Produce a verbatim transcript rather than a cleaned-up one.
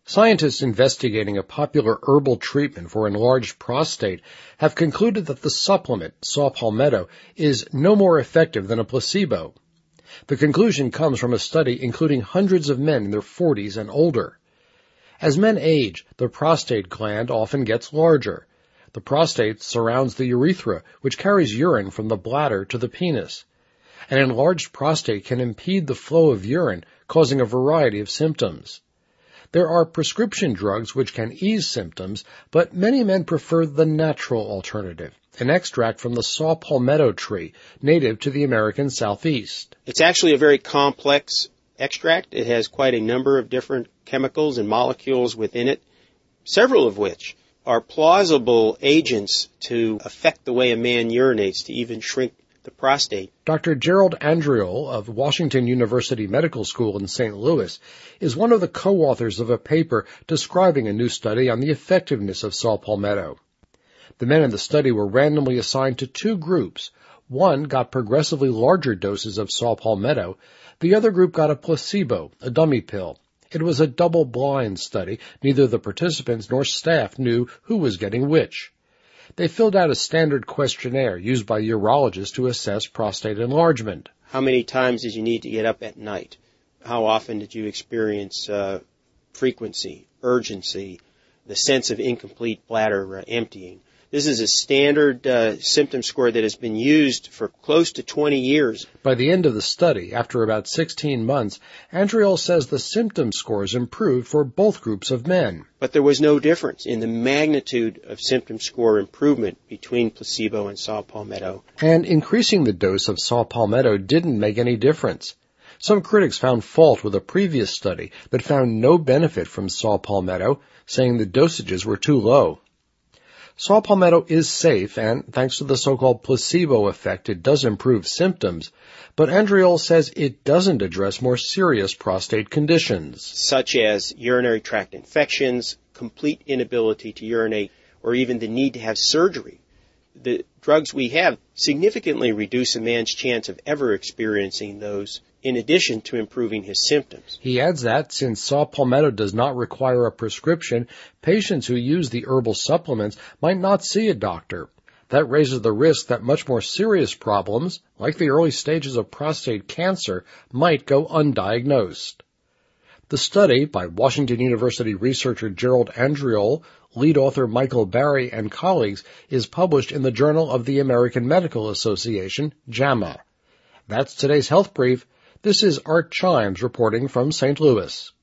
Scientists investigating a popular herbal treatment for enlarged prostate have concluded that the supplement, saw palmetto, is no more effective than a placebo. The conclusion comes from a study including hundreds of men in their forties and older. As men age, the prostate gland often gets larger. The prostate surrounds the urethra, which carries urine from the bladder to the penis. An enlarged prostate can impede the flow of urine, causing a variety of symptoms. There are prescription drugs which can ease symptoms, but many men prefer the natural alternative, an extract from the saw palmetto tree, native to the American Southeast. It's actually a very complex extract. It has quite a number of different chemicals and molecules within it, several of which are plausible agents to affect the way a man urinates, to even shrink the prostate. Doctor Gerald Andriole of Washington University Medical School in Saint Louis is one of the co-authors of a paper describing a new study on the effectiveness of saw palmetto. The men in the study were randomly assigned to two groups. One got progressively larger doses of saw palmetto. The other group got a placebo, a dummy pill. It was a double-blind study. Neither the participants nor staff knew who was getting which. They filled out a standard questionnaire used by urologists to assess prostate enlargement. How many times did you need to get up at night? How often did you experience uh, frequency, urgency, the sense of incomplete bladder uh, emptying? This is a standard uh, symptom score that has been used for close to twenty years. By the end of the study, after about sixteen months, Andriole says the symptom scores improved for both groups of men. But there was no difference in the magnitude of symptom score improvement between placebo and saw palmetto. And increasing the dose of saw palmetto didn't make any difference. Some critics found fault with a previous study that found no benefit from saw palmetto, saying the dosages were too low. Saw palmetto is safe, and thanks to the so-called placebo effect, it does improve symptoms, but Andriole says it doesn't address more serious prostate conditions, such as urinary tract infections, complete inability to urinate, or even the need to have surgery. The drugs we have significantly reduce a man's chance of ever experiencing those, in addition to improving his symptoms. He adds that since saw palmetto does not require a prescription, patients who use the herbal supplements might not see a doctor. That raises the risk that much more serious problems, like the early stages of prostate cancer, might go undiagnosed. The study, by Washington University researcher Gerald Andriole, lead author Michael Barry, and colleagues, is published in the Journal of the American Medical Association, JAMA. That's today's Health Brief. This is Art Chimes reporting from Saint Louis.